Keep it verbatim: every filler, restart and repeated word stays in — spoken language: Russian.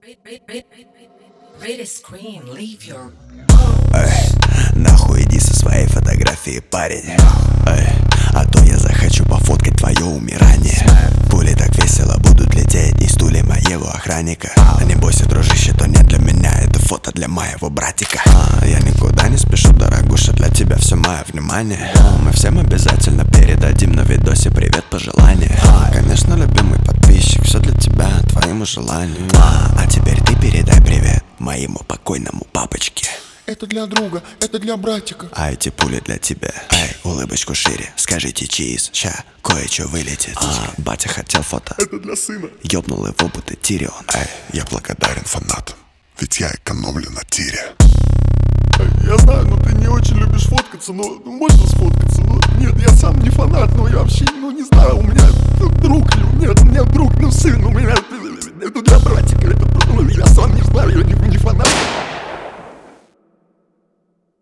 Эй, нахуй иди со своей фотографией, парень. Эй, а то я захочу пофоткать твое умирание. Пули так весело будут лететь из стулья моего охранника. А не бойся, дружище, то не для меня, это фото для моего братика. а, Я никуда не спешу, дорогуша, для тебя все мое внимание. Мы всем обязательно передадим на видосе привет, пожелания. Конечно, любимый подписчик, все для тебя, твоему желанию. А теперь ты передай привет моему покойному папочке. Это для друга, это для братика. А эти пули для тебя. Эй, улыбочку шире, скажите чиз. Ща, кое-что вылетит. а, Батя хотел фото, Это для сына. ёбнул его будто Тирион. Эй, я благодарен фанатам, ведь я экономлю на тире. Я знаю, но ты не очень любишь фоткаться, но ну, можно сфоткаться. Но нет, я сам не фанат, но я вообще, ну не знаю, у меня друг, нет, у меня друг, ну сын, у меня это для братика, это